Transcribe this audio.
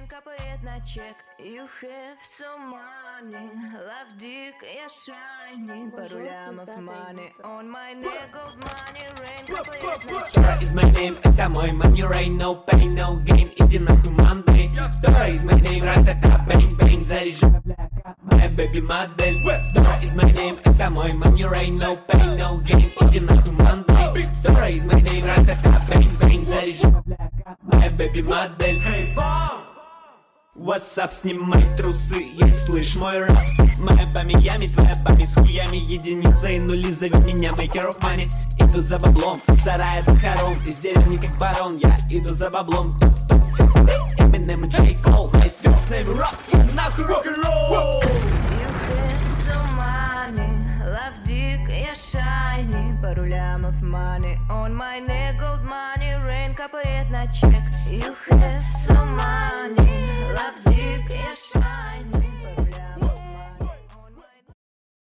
rain капает на чек. You have so money, love dick, я shiny. Пару лямов money on my neck, gold money, rain капает на чек. Dora is my name, это мой money rain, no pain, no gain, иди нахуй Monday. Dora is my name, ра-та-та, bang-bang, заряжай, бляка, моя baby-модель. Dora is my name, это мой money rain, no pain, no gain, иди нахуй Monday. Dora is my name, ра-та-та, bang-bang, заряжай, бляка, моя baby-модель. Hey, bomb! What's up, снимай трусы, я слышь мой рэп. Моя по Миями, твоя пами с хуями. Единицы и нули, зови меня maker of money. Иду за баблом, сарай это хором. Из деревни как барон, я иду за баблом. Eminem и J. Cole, my first name rock, я нахуй рок-н-ролл. You have so money, love dick, я shiny. Пару лямов money on my neck, gold money, rain капает на чек. You have